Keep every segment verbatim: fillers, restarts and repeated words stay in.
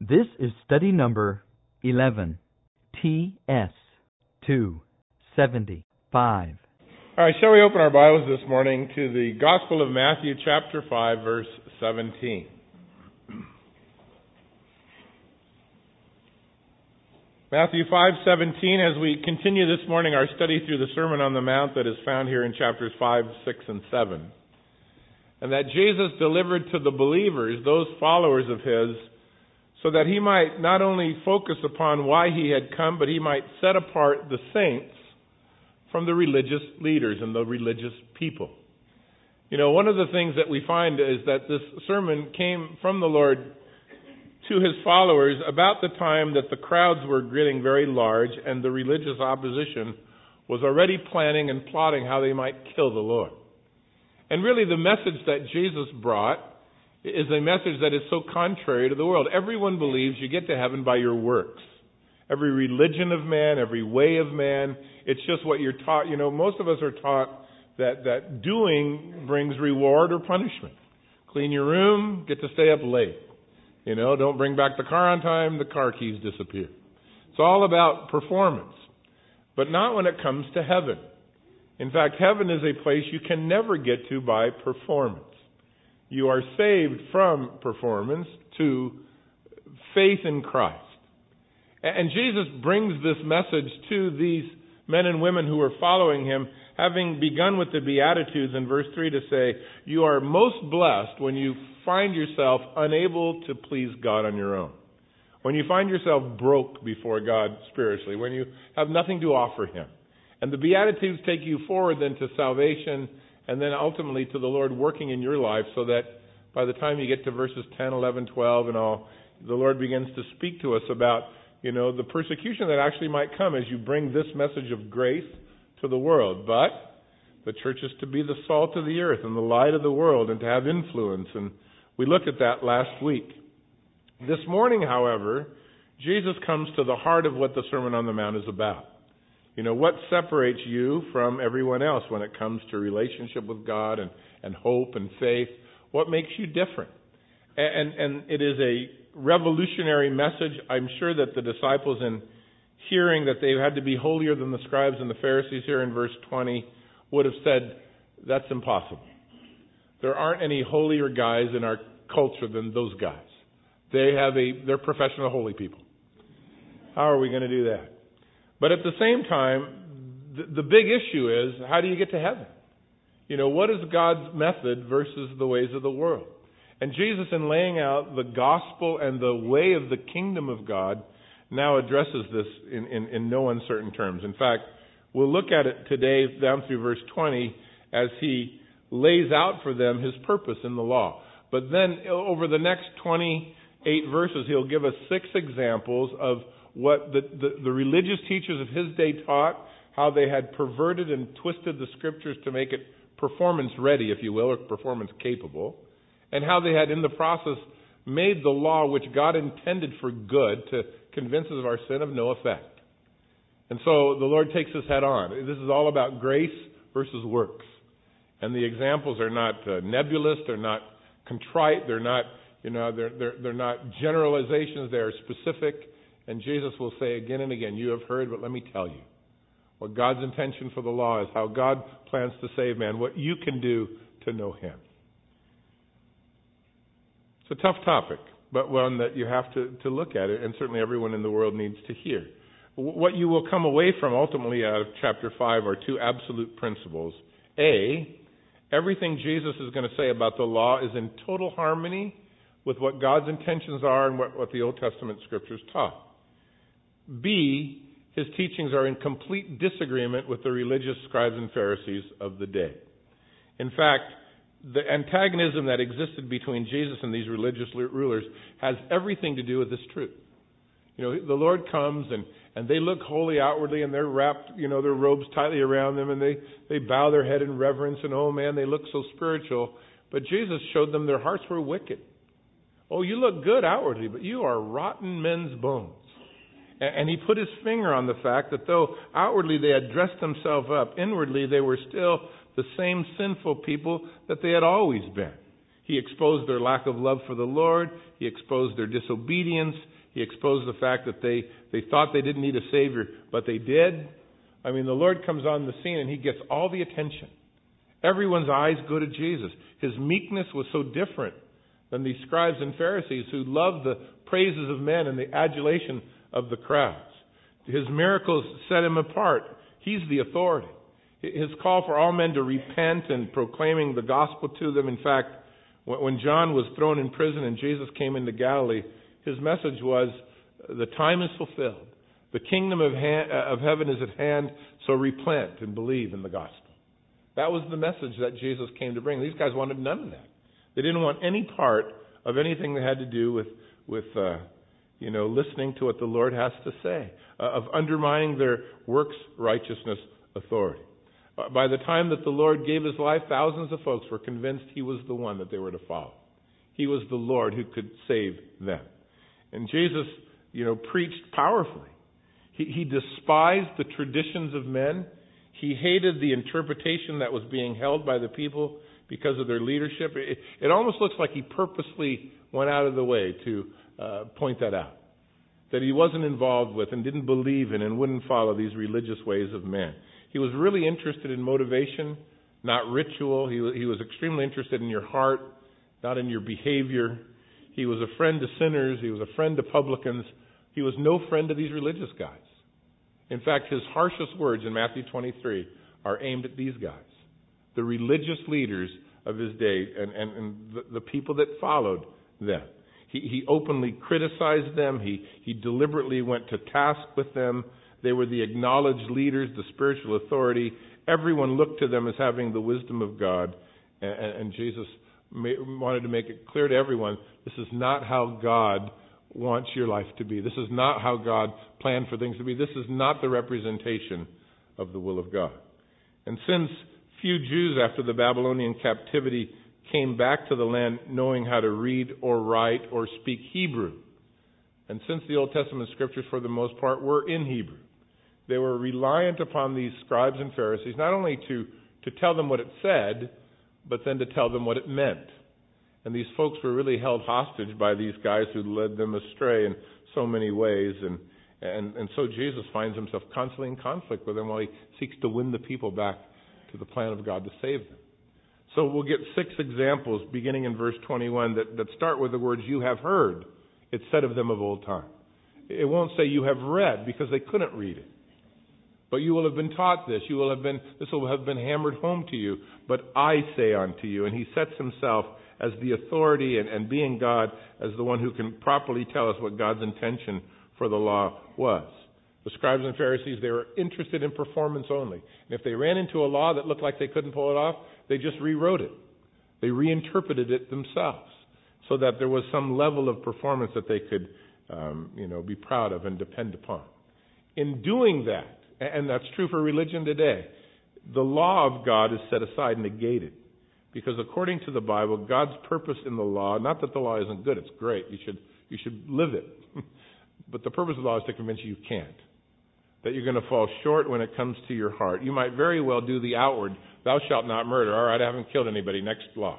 This is study number eleven, T S two seventy-five. All right, shall we open our Bibles this morning to the Gospel of Matthew, chapter five, verse seventeen. Matthew five seventeen, as we continue this morning our study through the Sermon on the Mount that is found here in chapters five, six, and seven. And that Jesus delivered to the believers, those followers of His, so that He might not only focus upon why He had come, but He might set apart the saints from the religious leaders and the religious people. You know, one of the things that we find is that this sermon came from the Lord to His followers about the time that the crowds were getting very large and the religious opposition was already planning and plotting how they might kill the Lord. And really the message that Jesus brought is a message that is so contrary to the world. Everyone believes you get to heaven by your works. Every religion of man, every way of man, it's just what you're taught. You know, most of us are taught that, that doing brings reward or punishment. Clean your room, get to stay up late. You know, don't bring back the car on time, the car keys disappear. It's all about performance, but not when it comes to heaven. In fact, heaven is a place you can never get to by performance. You are saved from performance to faith in Christ. And Jesus brings this message to these men and women who are following Him, having begun with the Beatitudes in verse three to say, you are most blessed when you find yourself unable to please God on your own. When you find yourself broke before God spiritually, when you have nothing to offer Him. And the Beatitudes take you forward then to salvation and then ultimately to the Lord working in your life so that by the time you get to verses ten, eleven, twelve and all, the Lord begins to speak to us about, you know, the persecution that actually might come as you bring this message of grace to the world. But the church is to be the salt of the earth and the light of the world and to have influence. And we looked at that last week. This morning, however, Jesus comes to the heart of what the Sermon on the Mount is about. You know, what separates you from everyone else when it comes to relationship with God and, and hope and faith? What makes you different? And, and it is a revolutionary message. I'm sure that the disciples, in hearing that they had to be holier than the scribes and the Pharisees here in verse twenty, would have said, that's impossible. There aren't any holier guys in our culture than those guys. They have a, they're professional holy people. How are we going to do that? But at the same time, the, the big issue is, how do you get to heaven? You know, what is God's method versus the ways of the world? And Jesus, in laying out the gospel and the way of the kingdom of God, now addresses this in, in, in no uncertain terms. In fact, we'll look at it today down through verse twenty as He lays out for them His purpose in the law. But then over the next twenty-eight verses, He'll give us six examples of what the, the, the religious teachers of His day taught, how they had perverted and twisted the Scriptures to make it performance ready, if you will, or performance capable, and how they had in the process made the law which God intended for good to convince us of our sin of no effect. And so the Lord takes us head on. This is all about grace versus works. And the examples are not uh, nebulous, they're not contrite, they're not, you know, they're, they're, they're not generalizations, they're specific. And Jesus will say again and again, you have heard, but let me tell you what God's intention for the law is, how God plans to save man, what you can do to know Him. It's a tough topic, but one that you have to, to look at it, and certainly everyone in the world needs to hear. What you will come away from ultimately out of chapter five are two absolute principles. A, everything Jesus is going to say about the law is in total harmony with what God's intentions are and what, what the Old Testament Scriptures taught. B, His teachings are in complete disagreement with the religious scribes and Pharisees of the day. In fact, the antagonism that existed between Jesus and these religious rulers has everything to do with this truth. You know, the Lord comes and, and they look holy outwardly and they're wrapped, you know, their robes tightly around them and they, they bow their head in reverence and, oh man, they look so spiritual. But Jesus showed them their hearts were wicked. Oh, you look good outwardly, but you are rotten men's bones. And He put His finger on the fact that though outwardly they had dressed themselves up, inwardly they were still the same sinful people that they had always been. He exposed their lack of love for the Lord. He exposed their disobedience. He exposed the fact that they, they thought they didn't need a Savior, but they did. I mean, the Lord comes on the scene and He gets all the attention. Everyone's eyes go to Jesus. His meekness was so different than these scribes and Pharisees who loved the praises of men and the adulation of the crowds. His miracles set Him apart. He's the authority. His call for all men to repent and proclaiming the gospel to them. In fact, when John was thrown in prison and Jesus came into Galilee, his message was, the time is fulfilled. The kingdom of, ha- of heaven is at hand, so repent and believe in the gospel. That was the message that Jesus came to bring. These guys wanted none of that. They didn't want any part of anything that had to do with, with uh, you know, listening to what the Lord has to say, uh, of undermining their works righteousness authority. Uh, by the time that the Lord gave His life, thousands of folks were convinced He was the one that they were to follow. He was the Lord who could save them. And Jesus, you know, preached powerfully. He, he despised the traditions of men. He hated the interpretation that was being held by the people because of their leadership. It, it almost looks like He purposely went out of the way to uh, point that out. That He wasn't involved with and didn't believe in and wouldn't follow these religious ways of men. He was really interested in motivation, not ritual. He was, he was extremely interested in your heart, not in your behavior. He was a friend to sinners. He was a friend to publicans. He was no friend to these religious guys. In fact, His harshest words in Matthew twenty-three are aimed at these guys, the religious leaders of His day and, and, and the, the people that followed them. He, he openly criticized them. He, he deliberately went to task with them. They were the acknowledged leaders, the spiritual authority. Everyone looked to them as having the wisdom of God. And, and Jesus ma- wanted to make it clear to everyone, this is not how God wants your life to be. This is not how God planned for things to be. This is not the representation of the will of God. And since few Jews after the Babylonian captivity came back to the land knowing how to read or write or speak Hebrew, and since the Old Testament scriptures for the most part were in Hebrew, they were reliant upon these scribes and Pharisees not only to, to tell them what it said, but then to tell them what it meant. And these folks were really held hostage by these guys who led them astray in so many ways. And, and, and so Jesus finds Himself constantly in conflict with them while He seeks to win the people back to the plan of God to save them. So we'll get six examples beginning in verse twenty-one that, that start with the words, you have heard it said of them of old time. It won't say you have read because they couldn't read it. But you will have been taught this. You will have been, this will have been hammered home to you. But I say unto you. And He sets Himself as the authority and, and being God as the one who can properly tell us what God's intention for the law was. The scribes and Pharisees, they were interested in performance only. And if they ran into a law that looked like they couldn't pull it off, they just rewrote it. They reinterpreted it themselves so that there was some level of performance that they could um, you know, be proud of and depend upon. In doing that, and that's true for religion today, the law of God is set aside, negated. Because according to the Bible, God's purpose in the law, not that the law isn't good, it's great, you should you should live it. But the purpose of the law is to convince you you can't. That you're going to fall short when it comes to your heart. You might very well do the outward, thou shalt not murder, all right, I haven't killed anybody, next law.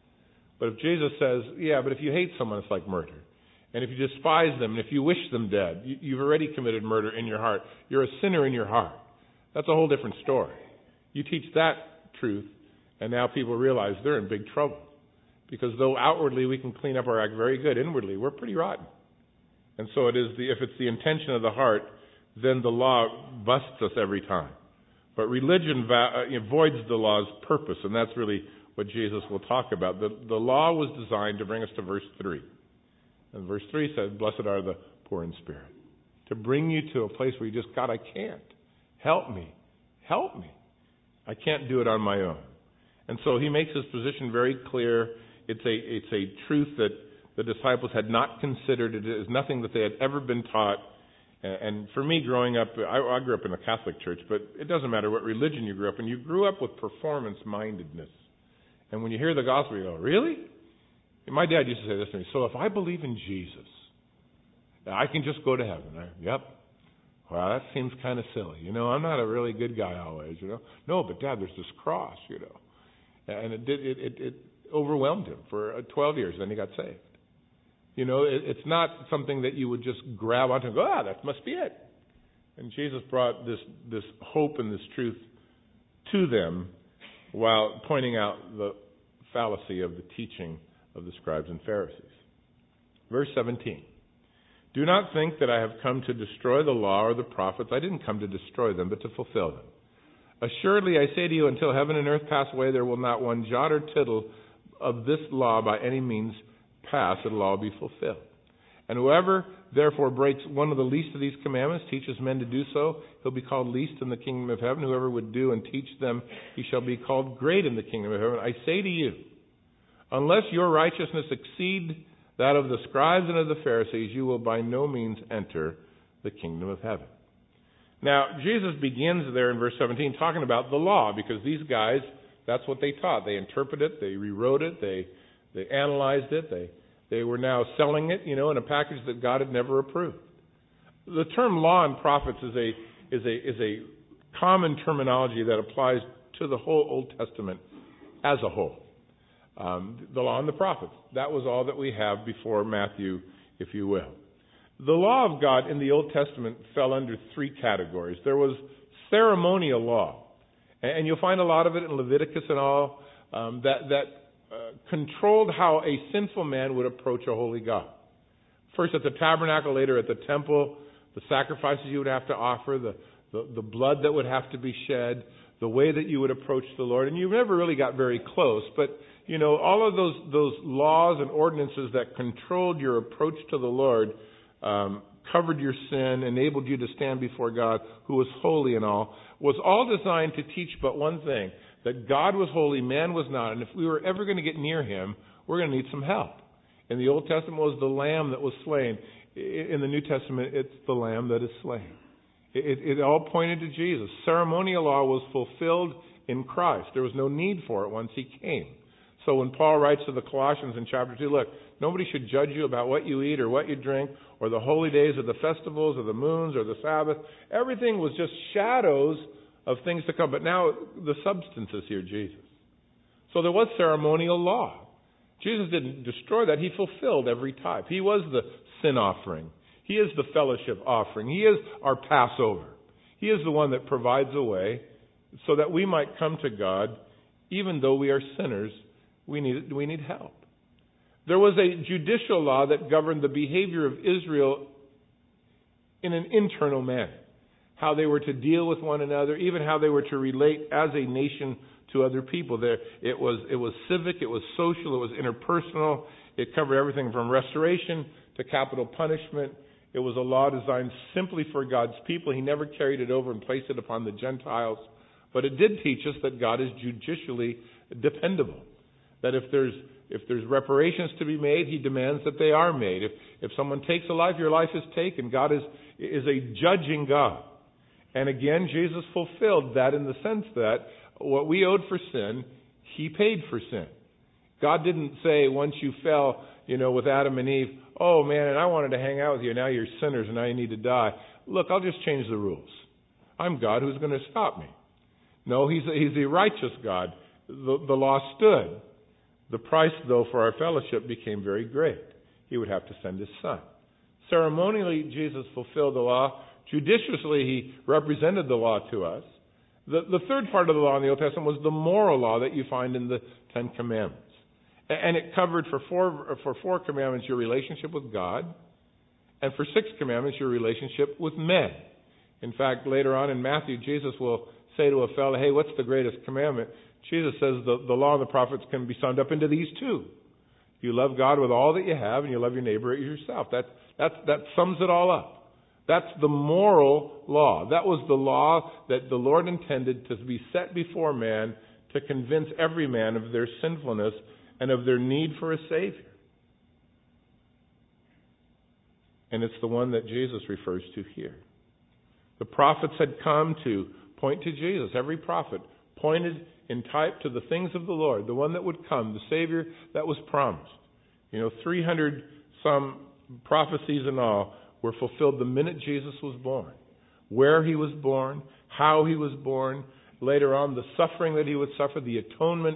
But if Jesus says, yeah, but if you hate someone, it's like murder. And if you despise them, and if you wish them dead, you, you've already committed murder in your heart. You're a sinner in your heart. That's a whole different story. You teach that truth, and now people realize they're in big trouble. Because though outwardly we can clean up our act very good, inwardly we're pretty rotten. And so it is the, if it's the intention of the heart, then the law busts us every time. But religion va- uh, voids the law's purpose, and that's really what Jesus will talk about. The, the law was designed to bring us to verse three. And verse three says, blessed are the poor in spirit. To bring you to a place where you just, God, I can't. Help me. Help me. I can't do it on my own. And so He makes His position very clear. It's a, it's a truth that the disciples had not considered. It is nothing that they had ever been taught. And for me, growing up, I, I grew up in a Catholic church, but it doesn't matter what religion you grew up in. You grew up with performance-mindedness. And when you hear the gospel, you go, really? My dad used to say this to me, so if I believe in Jesus, I can just go to heaven. I, yep. Well, that seems kind of silly. You know, I'm not a really good guy always, you know. No, but Dad, there's this cross, you know. And it, it, it, it overwhelmed him for twelve years. Then he got saved. You know, it, it's not something that you would just grab onto and go, ah, that must be it. And Jesus brought this, this hope and this truth to them while pointing out the fallacy of the teaching of the scribes and Pharisees. Verse seventeen. Do not think that I have come to destroy the law or the prophets. I didn't come to destroy them, but to fulfill them. Assuredly, I say to you, until heaven and earth pass away, there will not one jot or tittle of this law by any means pass. It will all be fulfilled. And whoever therefore breaks one of the least of these commandments, teaches men to do so, he'll be called least in the kingdom of heaven. Whoever would do and teach them, he shall be called great in the kingdom of heaven. I say to you, unless your righteousness exceed that of the scribes and of the Pharisees, you will by no means enter the kingdom of heaven. Now, Jesus begins there in verse seventeen talking about the law, because these guys, that's what they taught. They interpreted it, they rewrote it, they they analyzed it, they they were now selling it, you know, in a package that God had never approved. The term law and prophets is a is a is a common terminology that applies to the whole Old Testament as a whole. Um, the law and the prophets. That was all that we have before Matthew, if you will. The law of God in the Old Testament fell under three categories. There was ceremonial law, and you'll find a lot of it in Leviticus and all, um, that, that uh, controlled how a sinful man would approach a holy God. First at the tabernacle, later at the temple, the sacrifices you would have to offer, the, the, the blood that would have to be shed, the way that you would approach the Lord. And you never really got very close, but you know, all of those those laws and ordinances that controlled your approach to the Lord, um, covered your sin, enabled you to stand before God, who was holy and all, was all designed to teach but one thing, that God was holy, man was not, and if we were ever going to get near him, we're going to need some help. In the Old Testament, it was the lamb that was slain. In the New Testament, it's the lamb that is slain. It, it, it all pointed to Jesus. Ceremonial law was fulfilled in Christ. There was no need for it once he came. So when Paul writes to the Colossians in chapter two, look, nobody should judge you about what you eat or what you drink or the holy days or the festivals or the moons or the Sabbath. Everything was just shadows of things to come. But now the substance is here, Jesus. So there was ceremonial law. Jesus didn't destroy that. He fulfilled every type. He was the sin offering. He is the fellowship offering. He is our Passover. He is the one that provides a way so that we might come to God even though we are sinners. We need, we need help. There was a judicial law that governed the behavior of Israel in an internal manner. How they were to deal with one another, even how they were to relate as a nation to other people. There, it was, it was civic, it was social, it was interpersonal. It covered everything from restoration to capital punishment. It was a law designed simply for God's people. He never carried it over and placed it upon the Gentiles. But it did teach us that God is judicially dependable. That if there's if there's reparations to be made, he demands that they are made. If if someone takes a life, your life is taken. God is is a judging God. And again, Jesus fulfilled that in the sense that what we owed for sin, he paid for sin. God didn't say once you fell, you know, with Adam and Eve, oh man, and I wanted to hang out with you, now you're sinners and now you need to die. Look, I'll just change the rules. I'm God, who's going to stop me? No, he's a, he's a righteous God. The, the law stood. The price, though, for our fellowship became very great. He would have to send his son. Ceremonially, Jesus fulfilled the law. Judiciously, he represented the law to us. The, the third part of the law in the Old Testament was the moral law that you find in the Ten Commandments. And it covered for four, for four commandments your relationship with God, and for six commandments your relationship with men. In fact, later on in Matthew, Jesus will say to a fellow, hey, what's the greatest commandment? Jesus says the, the law and the prophets can be summed up into these two. You love God with all that you have, and you love your neighbor as yourself. That, that, that sums it all up. That's the moral law. That was the law that the Lord intended to be set before man to convince every man of their sinfulness and of their need for a Savior. And it's the one that Jesus refers to here. The prophets had come to point to Jesus. Every prophet pointed in type to the things of the Lord, the one that would come, the Savior that was promised. You know, three hundred some prophecies in all were fulfilled the minute Jesus was born. Where he was born, how he was born, later on the suffering that he would suffer, the atonement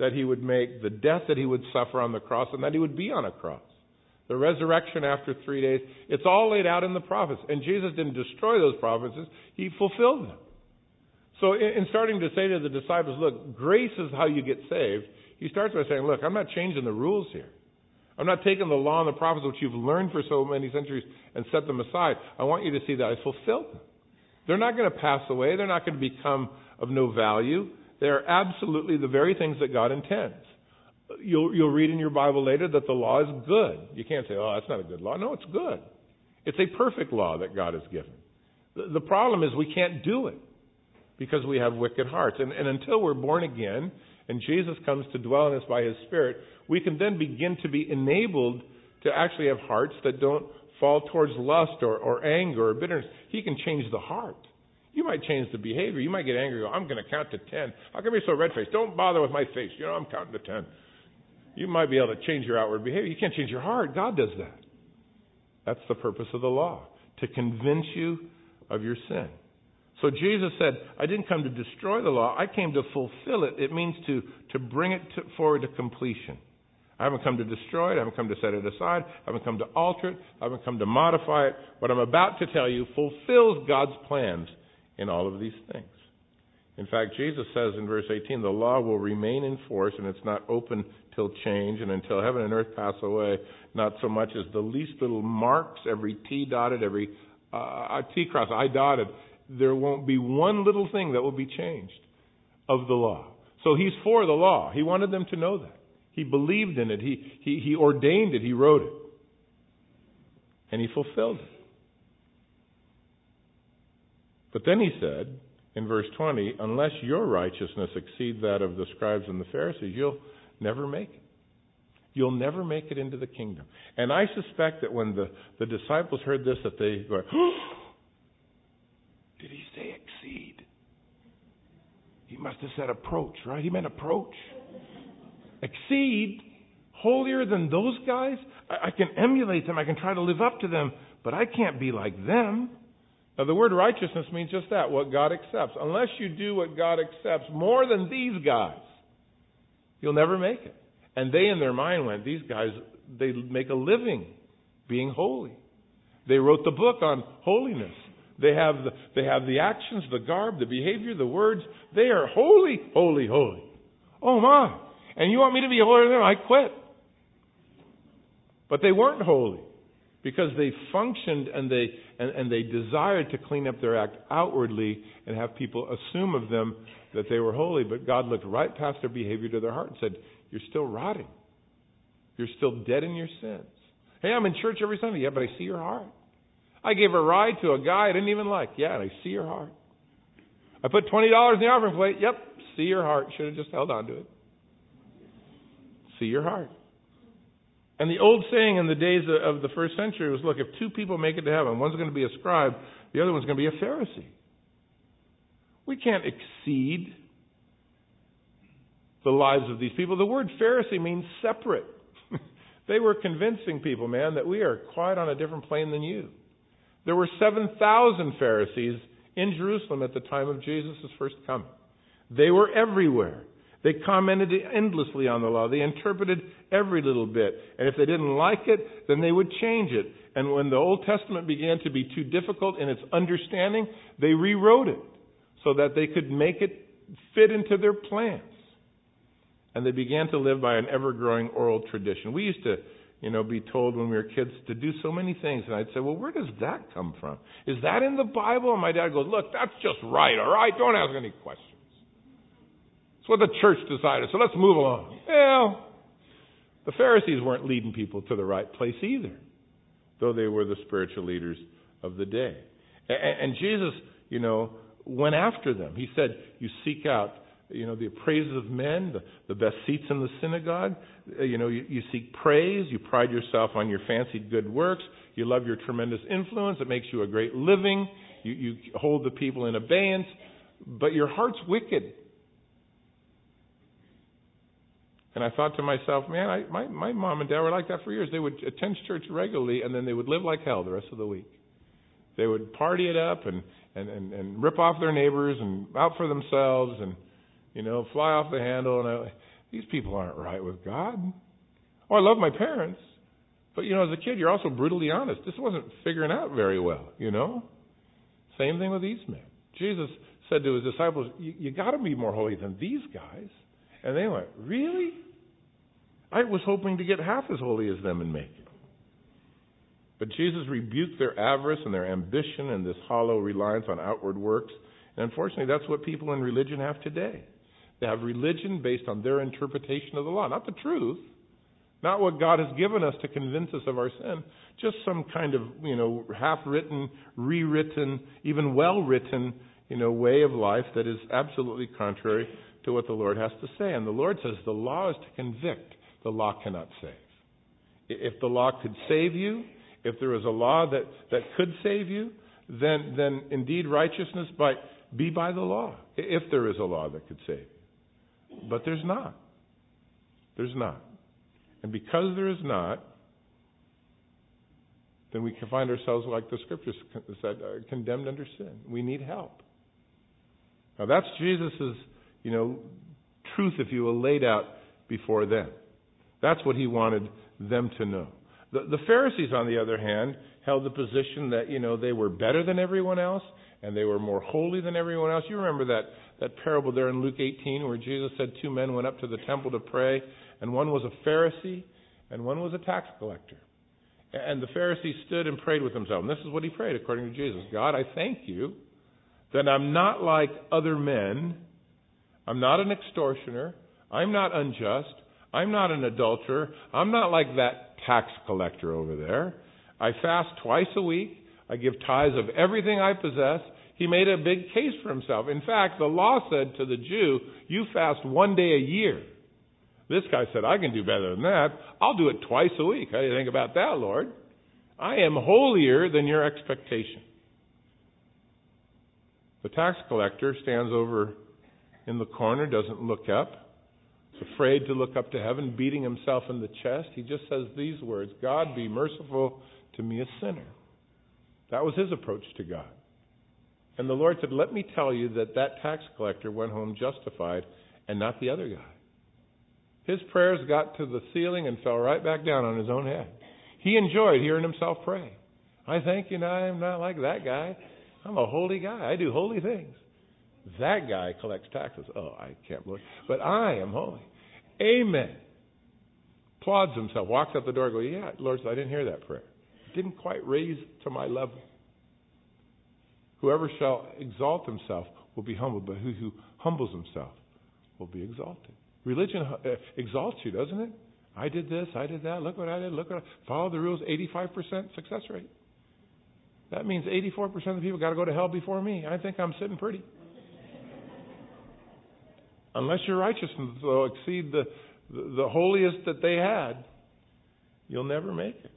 that he would make, the death that he would suffer on the cross, and that he would be on a cross. The resurrection after three days, it's all laid out in the prophets. And Jesus didn't destroy those prophecies, he fulfilled them. So in, in starting to say to the disciples, look, grace is how you get saved, he starts by saying, look, I'm not changing the rules here. I'm not taking the law and the prophets, which you've learned for so many centuries, and set them aside. I want you to see that I fulfilled them. They're not going to pass away. They're not going to become of no value. They are absolutely the very things that God intends. You'll, you'll read in your Bible later that the law is good. You can't say, oh, that's not a good law. No, it's good. It's a perfect law that God has given. The, the problem is we can't do it because we have wicked hearts. And, and until we're born again and Jesus comes to dwell in us by His Spirit, we can then begin to be enabled to actually have hearts that don't fall towards lust or, or anger or bitterness. He can change the heart. You might change the behavior. You might get angry. Go, I'm going to count to ten. How come you're so red-faced? Don't bother with my face. You know, I'm counting to ten. You might be able to change your outward behavior. You can't change your heart. God does that. That's the purpose of the law, to convince you of your sin. So Jesus said, I didn't come to destroy the law. I came to fulfill it. It means to, to bring it to, forward to completion. I haven't come to destroy it. I haven't come to set it aside. I haven't come to alter it. I haven't come to modify it. What I'm about to tell you fulfills God's plans in all of these things. In fact, Jesus says in verse eighteen, the law will remain in force, and it's not open till change, and until heaven and earth pass away, not so much as the least little marks, every T dotted, every uh, T cross, I dotted. There won't be one little thing that will be changed of the law. So He's for the law. He wanted them to know that. He believed in it. He, he, he ordained it. He wrote it. And He fulfilled it. But then He said, in verse twenty, unless your righteousness exceed that of the scribes and the Pharisees, you'll never make it. You'll never make it into the kingdom. And I suspect that when the, the disciples heard this, that they go, oh, did He say exceed? He must have said approach, right? He meant approach. Exceed? Holier than those guys? I, I can emulate them. I can try to live up to them, but I can't be like them. Now, the word righteousness means just that, what God accepts. Unless you do what God accepts more than these guys, you'll never make it. And they, in their mind, went, these guys, they make a living being holy. They wrote the book on holiness. They have the, they have the actions, the garb, the behavior, the words. They are holy, holy, holy. Oh, my. And you want me to be holier than them? I quit. But they weren't holy because they functioned and they and, and they desired to clean up their act outwardly and have people assume of them that they were holy. But God looked right past their behavior to their heart and said, you're still rotting. You're still dead in your sins. Hey, I'm in church every Sunday. Yeah, but I see your heart. I gave a ride to a guy I didn't even like. Yeah, and I see your heart. I put twenty dollars in the offering plate. Yep, see your heart. Should have just held on to it. See your heart. And the old saying in the days of the first century was, look, if two people make it to heaven, one's going to be a scribe, the other one's going to be a Pharisee. We can't exceed the lives of these people. The word Pharisee means separate. They were convincing people, man, that we are quite on a different plane than you. There were seven thousand Pharisees in Jerusalem at the time of Jesus' first coming. They were everywhere. They commented endlessly on the law. They interpreted every little bit. And if they didn't like it, then they would change it. And when the Old Testament began to be too difficult in its understanding, they rewrote it so that they could make it fit into their plans. And they began to live by an ever-growing oral tradition. We used to, you know, be told when we were kids to do so many things. And I'd say, well, where does that come from? Is that in the Bible? And my dad goes, look, that's just right, all right? Don't ask any questions. It's what the church decided, so let's move along. Well, the Pharisees weren't leading people to the right place either, though they were the spiritual leaders of the day. And Jesus, you know, went after them. He said, you seek out, you know, the praises of men, the, the best seats in the synagogue. You know, you, you seek praise. You pride yourself on your fancied good works. You love your tremendous influence. It makes you a great living. You, you hold the people in abeyance. But your heart's wicked. And I thought to myself, man, I, my, my mom and dad were like that for years. They would attend church regularly, and then they would live like hell the rest of the week. They would party it up and, and, and, and rip off their neighbors and out for themselves and, you know, fly off the handle. And, I, these people aren't right with God. Oh, I love my parents. But, you know, as a kid, you're also brutally honest. This wasn't figuring out very well, you know? Same thing with these men. Jesus said to his disciples, you, you got to be more holy than these guys. And they went, really? I was hoping to get half as holy as them and make it. But Jesus rebuked their avarice and their ambition and this hollow reliance on outward works. And unfortunately, that's what people in religion have today. They have religion based on their interpretation of the law, not the truth, not what God has given us to convince us of our sin, just some kind of, you know, half-written, rewritten, even well-written, you know, way of life that is absolutely contrary to what the Lord has to say. And the Lord says the law is to convict. The law cannot save. If the law could save you, if there was a law that, that could save you, then, then indeed righteousness might be by the law, if there is a law that could save you. But there's not. There's not. And because there is not, then we can find ourselves, like the Scriptures said, uh, condemned under sin. We need help. Now that's Jesus' you know, truth, if you will, laid out before them. That's what he wanted them to know. The, the Pharisees, on the other hand, held the position that, you know, they were better than everyone else and they were more holy than everyone else. You remember that, that parable there in Luke eighteen where Jesus said two men went up to the temple to pray, and one was a Pharisee and one was a tax collector. And the Pharisee stood and prayed with himself. And this is what he prayed according to Jesus. God, I thank you that I'm not like other men. I'm not an extortioner. I'm not unjust. I'm not an adulterer. I'm not like that tax collector over there. I fast twice a week. I give tithes of everything I possess. He made a big case for himself. In fact, the law said to the Jew, you fast one day a year. This guy said, I can do better than that. I'll do it twice a week. How do you think about that, Lord? I am holier than your expectation. The tax collector stands over in the corner, doesn't look up, is afraid to look up to heaven, beating himself in the chest. He just says these words, God, be merciful to me, a sinner. That was his approach to God. And the Lord said, let me tell you that that tax collector went home justified and not the other guy. His prayers got to the ceiling and fell right back down on his own head. He enjoyed hearing himself pray. I think, you know, I'm not like that guy. I'm a holy guy. I do holy things. That guy collects taxes. Oh, I can't believe it. But I am holy. Amen. Applauds himself, walks out the door and goes, yeah, Lord, I didn't hear that prayer. It didn't quite raise to my level. Whoever shall exalt himself will be humbled, but who, who humbles himself will be exalted. Religion uh, exalts you, doesn't it? I did this, I did that, look what I did, look what I... Follow the rules, eighty-five percent success rate. That means eighty-four percent of the people got to go to hell before me. I think I'm sitting pretty. Unless your righteousness will exceed the, the, the holiest that they had, you'll never make it.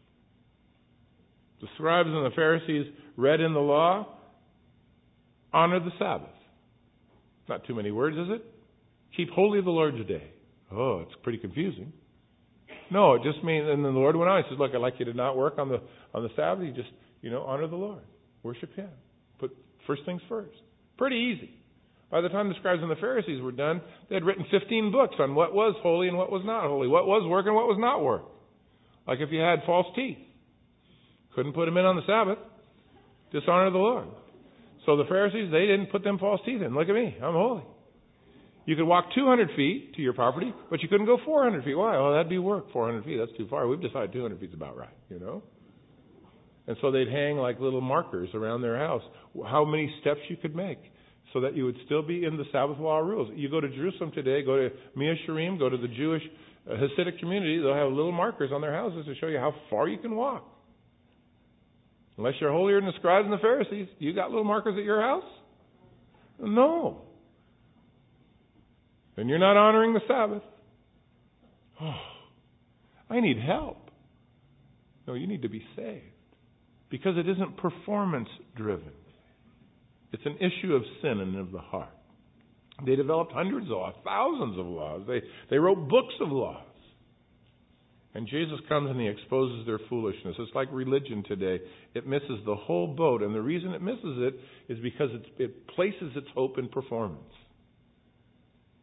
The scribes and the Pharisees read in the law, honor the Sabbath. Not too many words, is it? Keep holy the Lord's day. Oh, it's pretty confusing. No, it just means, and then the Lord went on, he says, look, I'd like you to not work on the on the Sabbath. You just, you know, honor the Lord. Worship him. Put first things first. Pretty easy. By the time the scribes and the Pharisees were done, they had written fifteen books on what was holy and what was not holy, what was work and what was not work. Like if you had false teeth, couldn't put them in on the Sabbath, dishonor the Lord. So the Pharisees, they didn't put them false teeth in. Look at me, I'm holy. You could walk two hundred feet to your property, but you couldn't go four hundred feet. Why? Oh, that'd be work, four hundred feet. That's too far. We've decided two hundred feet is about right, you know? And so they'd hang like little markers around their house, how many steps you could make, so that you would still be in the Sabbath law rules. You go to Jerusalem today, go to Mea Shearim, go to the Jewish uh, Hasidic community, they'll have little markers on their houses to show you how far you can walk. Unless you're holier than the scribes and the Pharisees, you got little markers at your house? No. And you're not honoring the Sabbath. Oh, I need help. No, you need to be saved. Because it isn't performance driven. It's an issue of sin and of the heart. They developed hundreds of laws, thousands of laws. They, they wrote books of laws. And Jesus comes and he exposes their foolishness. It's like religion today. It misses the whole boat. And the reason it misses it is because it's, it places its hope in performance.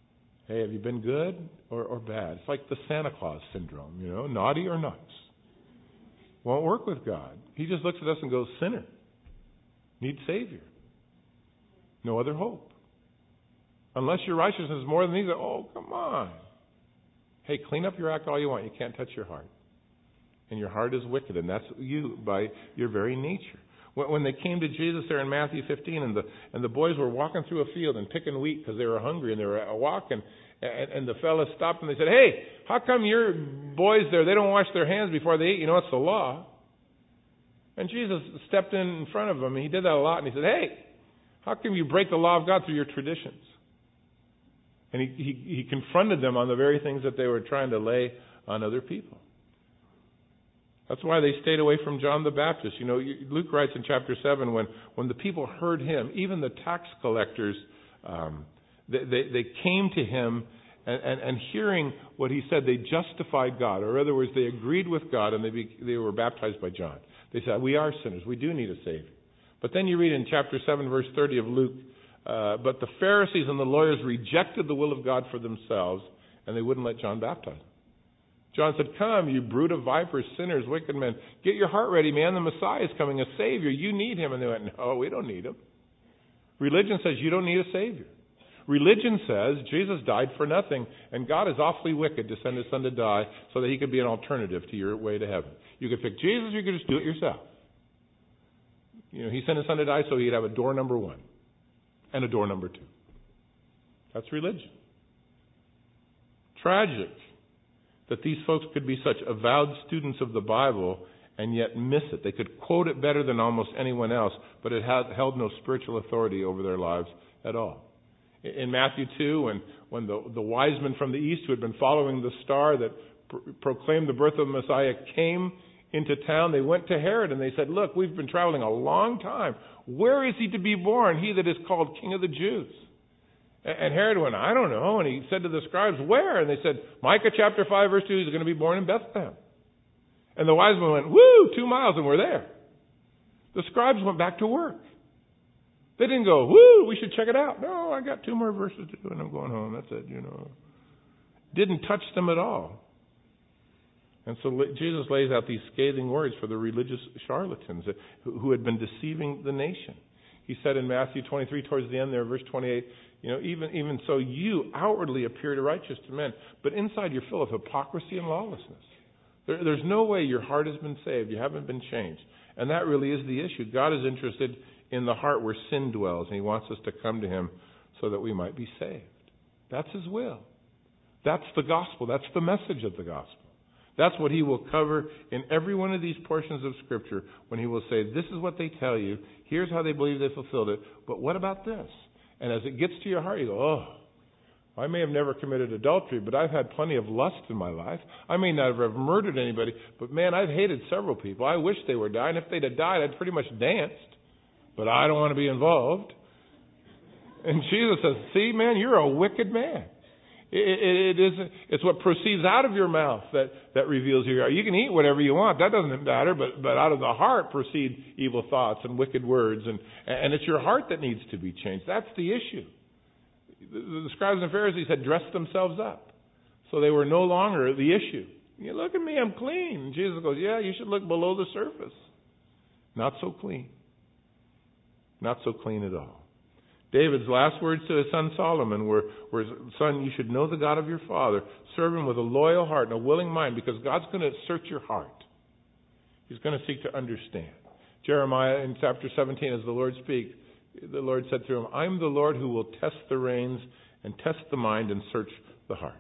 Hey, have you been good or, or bad? It's like the Santa Claus syndrome, you know, naughty or nice. Won't work with God. He just looks at us and goes, sinner, need Savior. No other hope. Unless your righteousness is more than these, oh, come on. Hey, clean up your act all you want. You can't touch your heart. And your heart is wicked, and that's you by your very nature. When they came to Jesus there in Matthew fifteen, and the and the boys were walking through a field and picking wheat because they were hungry, and they were walking, and, and the fellas stopped and they said, hey, how come your boys there, they don't wash their hands before they eat? You know, it's the law. And Jesus stepped in in front of them, and he did that a lot, and he said, hey, how come you break the law of God through your traditions? And he, he, he confronted them on the very things that they were trying to lay on other people. That's why they stayed away from John the Baptist. You know, Luke writes in chapter seven, when, when the people heard him, even the tax collectors, um, they, they, they came to him, and, and, and hearing what he said, they justified God. Or in other words, they agreed with God, and they, be, they were baptized by John. They said, we are sinners. We do need a Savior. But then you read in chapter seven, verse thirty of Luke, uh, but the Pharisees and the lawyers rejected the will of God for themselves, and they wouldn't let John baptize them. John said, come, you brood of vipers, sinners, wicked men. Get your heart ready, man. The Messiah is coming, a Savior. You need him. And they went, no, we don't need him. Religion says you don't need a Savior. Religion says Jesus died for nothing, and God is awfully wicked to send his son to die so that he could be an alternative to your way to heaven. You could pick Jesus, or you could just do it yourself. You know, he sent his son to die so he'd have a door number one and a door number two. That's religion. Tragic that these folks could be such avowed students of the Bible and yet miss it. They could quote it better than almost anyone else, but it had, held no spiritual authority over their lives at all. In Matthew two, when, when the, the wise men from the east who had been following the star that pr- proclaimed the birth of the Messiah came into town, they went to Herod and they said, look, we've been traveling a long time. Where is he to be born, he that is called King of the Jews? And Herod went, I don't know. And he said to the scribes, where? And they said, Micah chapter five, verse two, he's going to be born in Bethlehem. And the wise men went, woo, two miles, and we're there. The scribes went back to work. They didn't go, woo, we should check it out. No, I got two more verses to do, and I'm going home. That's it, you know. Didn't touch them at all. And so Jesus lays out these scathing words for the religious charlatans who had been deceiving the nation. He said in Matthew twenty-three, towards the end there, verse twenty-eight, you know, even, even so you outwardly appear to righteous to men, but inside you're full of hypocrisy and lawlessness. There, there's no way your heart has been saved. You haven't been changed. And that really is the issue. God is interested in the heart where sin dwells, and he wants us to come to him so that we might be saved. That's his will. That's the gospel. That's the message of the gospel. That's what he will cover in every one of these portions of Scripture when he will say, this is what they tell you. Here's how they believe they fulfilled it. But what about this? And as it gets to your heart, you go, oh, I may have never committed adultery, but I've had plenty of lust in my life. I may not have murdered anybody, but man, I've hated several people. I wish they were dying. If they'd have died, I'd pretty much danced. But I don't want to be involved. And Jesus says, see, man, you're a wicked man. It, it, it is, it's what proceeds out of your mouth that, that reveals who you are. You can eat whatever you want. That doesn't matter. But, but out of the heart proceed evil thoughts and wicked words. And, and it's your heart that needs to be changed. That's the issue. The, the scribes and Pharisees had dressed themselves up. So they were no longer the issue. You look at me, I'm clean. And Jesus goes, yeah, you should look below the surface. Not so clean. Not so clean at all. David's last words to his son Solomon were, were, son, you should know the God of your father. Serve him with a loyal heart and a willing mind, because God's going to search your heart. He's going to seek to understand. Jeremiah in chapter seventeen, as the Lord speaks, the Lord said through him, I'm the Lord who will test the reins and test the mind and search the heart.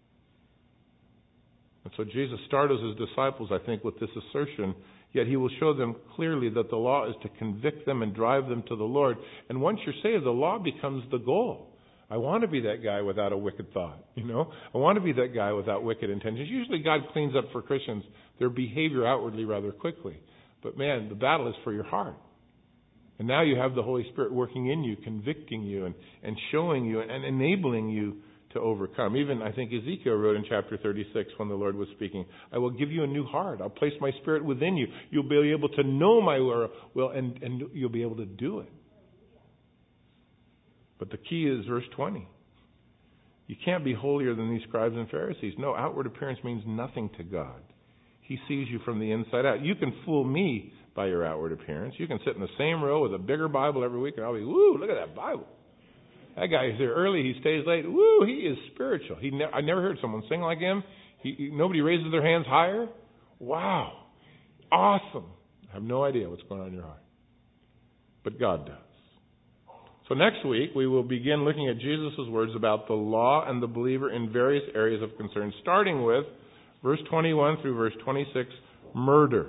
And so Jesus startles his disciples, I think, with this assertion. Yet he will show them clearly that the law is to convict them and drive them to the Lord. And once you're saved, the law becomes the goal. I want to be that guy without a wicked thought, you know. I want to be that guy without wicked intentions. Usually God cleans up for Christians their behavior outwardly rather quickly. But man, the battle is for your heart. And now you have the Holy Spirit working in you, convicting you and, and showing you and enabling you to overcome. Even, I think, Ezekiel wrote in chapter thirty-six when the Lord was speaking, I will give you a new heart. I'll place my Spirit within you. You'll be able to know my will, and, and you'll be able to do it. But the key is verse twenty. You can't be holier than these scribes and Pharisees. No, outward appearance means nothing to God. He sees you from the inside out. You can fool me by your outward appearance. You can sit in the same row with a bigger Bible every week, and I'll be, woo, look at that Bible. That guy is there early, he stays late. Woo, he is spiritual. He ne- I never heard someone sing like him. He, he, nobody raises their hands higher. Wow, awesome. I have no idea what's going on in your heart. But God does. So next week, we will begin looking at Jesus' words about the law and the believer in various areas of concern, starting with verse twenty-one through verse twenty-six, murder.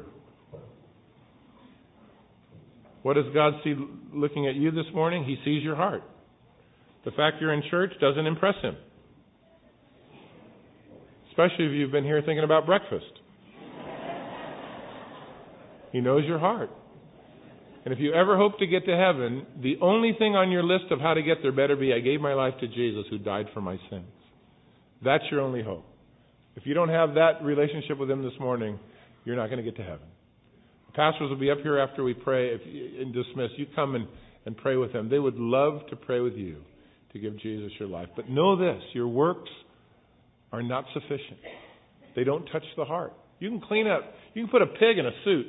What does God see looking at you this morning? He sees your heart. The fact you're in church doesn't impress Him. Especially if you've been here thinking about breakfast. He knows your heart. And if you ever hope to get to heaven, the only thing on your list of how to get there better be, I gave my life to Jesus who died for my sins. That's your only hope. If you don't have that relationship with Him this morning, you're not going to get to heaven. The pastors will be up here after we pray if you, and dismiss. You come and, and pray with them. They would love to pray with you to give Jesus your life. But know this, your works are not sufficient. They don't touch the heart. You can clean up, you can put a pig in a suit,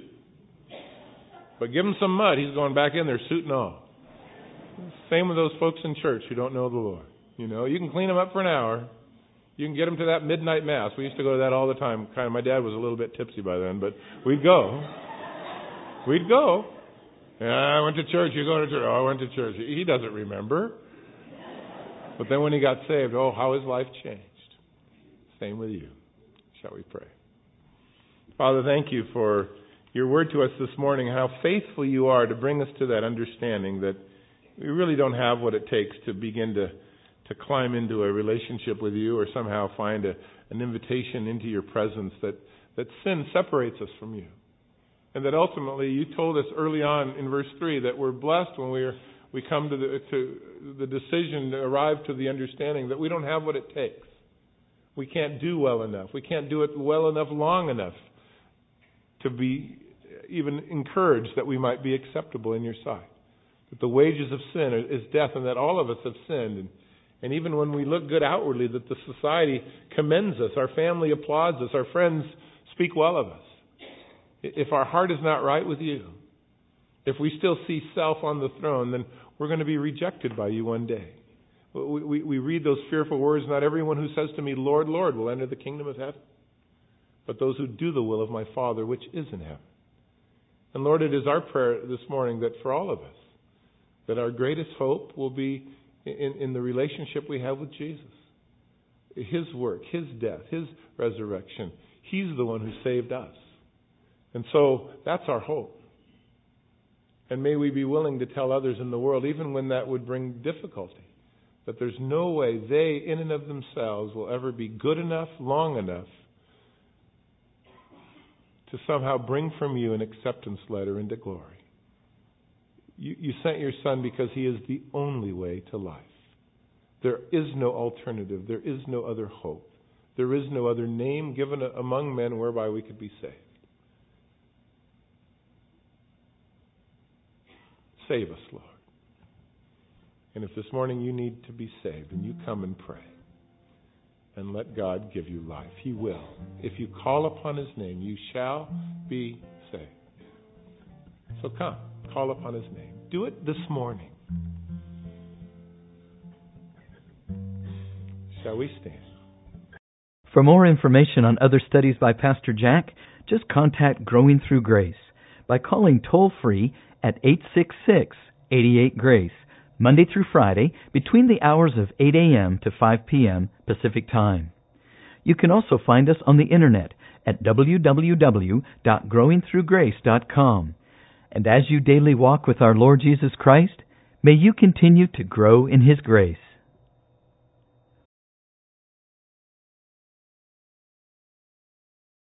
but give him some mud, he's going back in there, suit and all. Same with those folks in church who don't know the Lord. You know, you can clean them up for an hour. You can get them to that midnight mass. We used to go to that all the time. Kind of, my dad was a little bit tipsy by then, but we'd go. We'd go. Yeah, I went to church. You go to church. Oh, I went to church. He doesn't remember. But then when he got saved, oh, how his life changed. Same with you. Shall we pray? Father, thank you for your word to us this morning, how faithful you are to bring us to that understanding that we really don't have what it takes to begin to, to climb into a relationship with you or somehow find a, an invitation into your presence, that, that sin separates us from you. And that ultimately you told us early on in verse three that we're blessed when we're, we come to the, to the decision to arrive to the understanding that we don't have what it takes. We can't do well enough. We can't do it well enough, long enough to be even encouraged that we might be acceptable in your sight. That the wages of sin is death, and that all of us have sinned. And, and even when we look good outwardly, that the society commends us, our family applauds us, our friends speak well of us. If our heart is not right with you, if we still see self on the throne, then we're going to be rejected by you one day. We, we, we read those fearful words, not everyone who says to me, Lord, Lord, will enter the kingdom of heaven, but those who do the will of my Father which is in heaven. And Lord, it is our prayer this morning that for all of us, that our greatest hope will be in, in the relationship we have with Jesus. His work, His death, His resurrection. He's the one who saved us. And so that's our hope. And may we be willing to tell others in the world, even when that would bring difficulty, that there's no way they, in and of themselves, will ever be good enough, long enough, to somehow bring from you an acceptance letter into glory. You, you sent your Son because He is the only way to life. There is no alternative. There is no other hope. There is no other name given among men whereby we could be saved. Save us, Lord. And if this morning you need to be saved, then you come and pray. And let God give you life. He will. If you call upon His name, you shall be saved. So come, call upon His name. Do it this morning. Shall we stand? For more information on other studies by Pastor Jack, just contact Growing Through Grace by calling toll-free at eight six six, eight eight, GRACE, Monday through Friday, between the hours of eight a.m. to five p.m. Pacific Time. You can also find us on the Internet at w w w dot growing through grace dot com. And as you daily walk with our Lord Jesus Christ, may you continue to grow in His grace.